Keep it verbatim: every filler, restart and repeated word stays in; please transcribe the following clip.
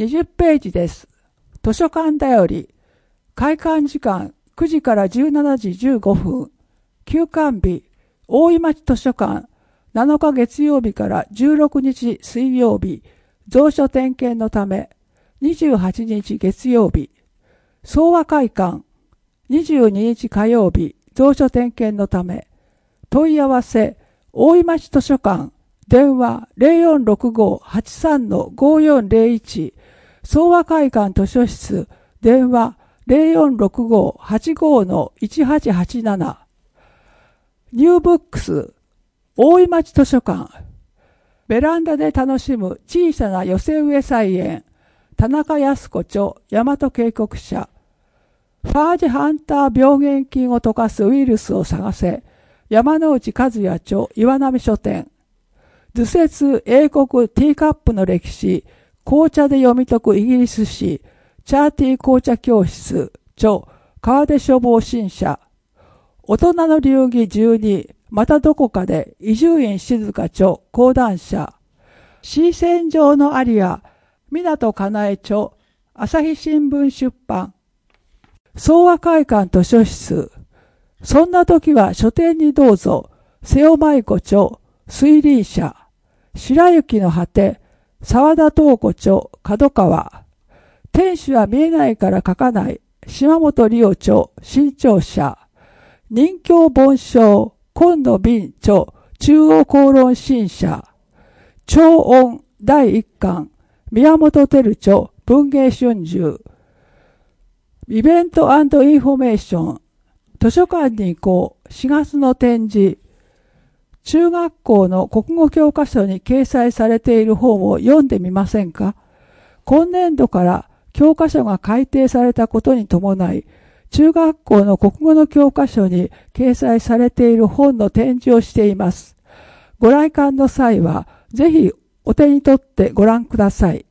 にじゅっページです。図書館だより。開館時間くじからじゅうしちじじゅうごふん。休館日、大井町図書館、なのか月曜日からじゅうろくにち水曜日、蔵書点検のため、にじゅうはちにち月曜日。総和会館、にじゅうににち火曜日、蔵書点検のため。問い合わせ、大井町図書館、電話 ゼロよんろくご はちさん ごよんゼロいち、総和会館図書室、電話 ゼロよんろくご はちご いちはちはちなな。ニューブックス、大井町図書館。ベランダで楽しむ小さな寄せ植え菜園。田中康子著、大和渓谷社。ファージハンター病原菌を溶かすウイルスを探せ。山内和也著、岩波書店。図説英国ティーカップの歴史。紅茶で読み解くイギリス史。チャーティー紅茶教室。著、川出書房新社。大人の流儀じゅうに、またどこかで、伊集院静香著、講談社。シー戦場のアリア、港かなえ著、朝日新聞出版。総和会館図書室。そんな時は書店にどうぞ、瀬尾舞子著、推理者。白雪の果て、沢田東子著、角川。天使は見えないから書かない、島本理夫著、新潮社。人形盆章、今野敏著、中央公論新社。超音だいいっかん、宮本照著、文芸春秋。イベント&インフォメーション。図書館に行こう、しがつの展示。中学校の国語教科書に掲載されている本を読んでみませんか？今年度から教科書が改訂されたことに伴い、中学校の国語の教科書に掲載されている本の展示をしています。ご来館の際は、ぜひお手に取ってご覧ください。